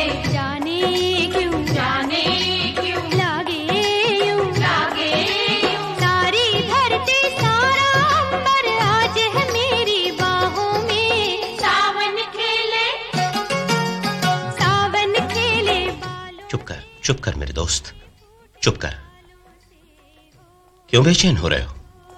होले, जाने क्यों लागे यूं, सारी धरती सारा अंबर आज है मेरी बाहों में। सावन खेले बालों। चुप कर मेरे दोस्त, चुप कर। क्यों बेचैन हो रहे हो?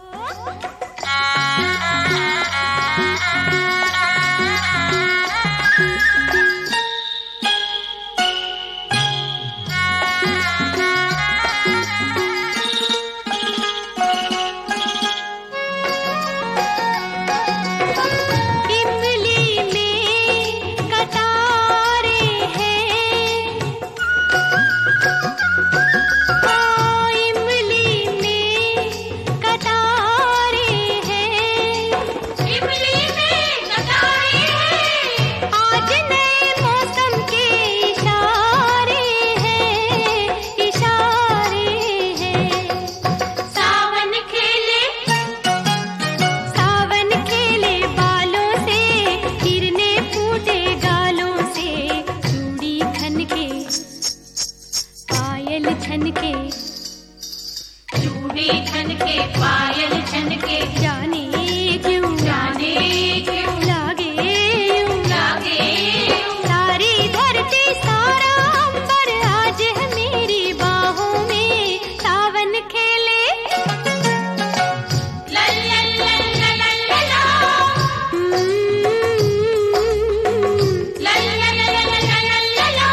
चूड़ी छनके पायल छनके, जाने क्यों लागे यूं, सारी धरती सारा अंबर आज है मेरी बाहों में। सावन खेले ला ला ला ला ला ला ला, ला ला ला ला ला ला ला ला।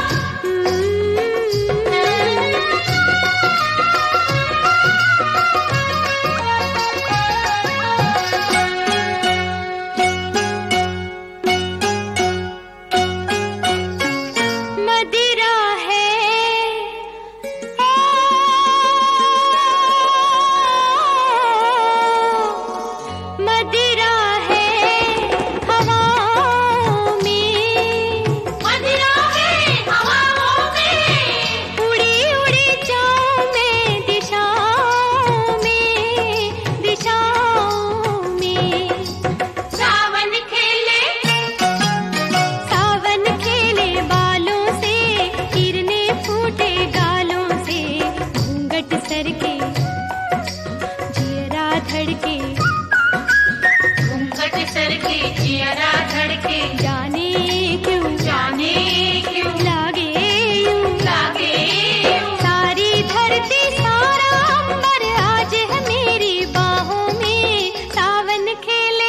जाने क्यों लागे यूं, सारी धरती सारा अंबर आज है मेरी बाहों में। सावन खेले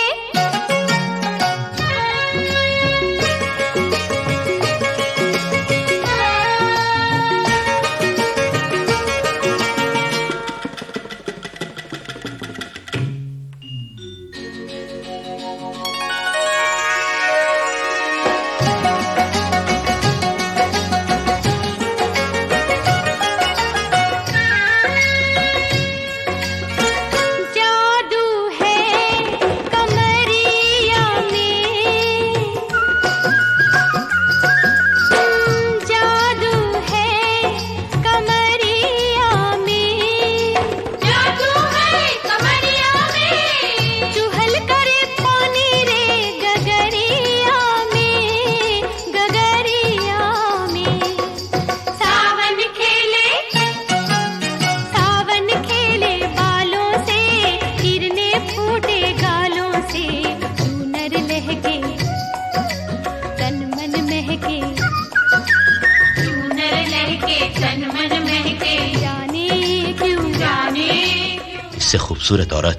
इससे खूबसूरत औरत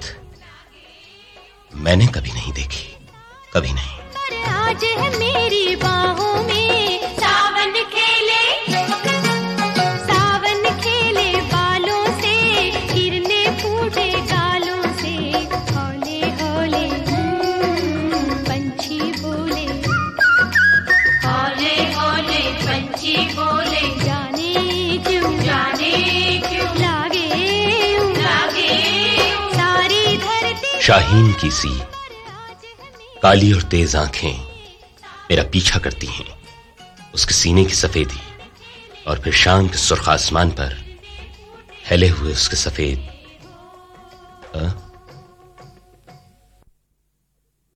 मैंने कभी नहीं देखी, कभी नहीं। आज है मेरी बाहों में। सावन खेले बालों से, गिरने फूटे गालों से, हौले हौले पंछी बोले, हौले हौले पंछी बोले, जाने क्यों लागे यूं, सारी धरती। शाहीन की सी काली और तेज आंखें मेरा पीछा करती हैं, उसके सीने की सफेदी और फिर शाम के सुर्ख आसमान पर फैले हुए उसके सफेद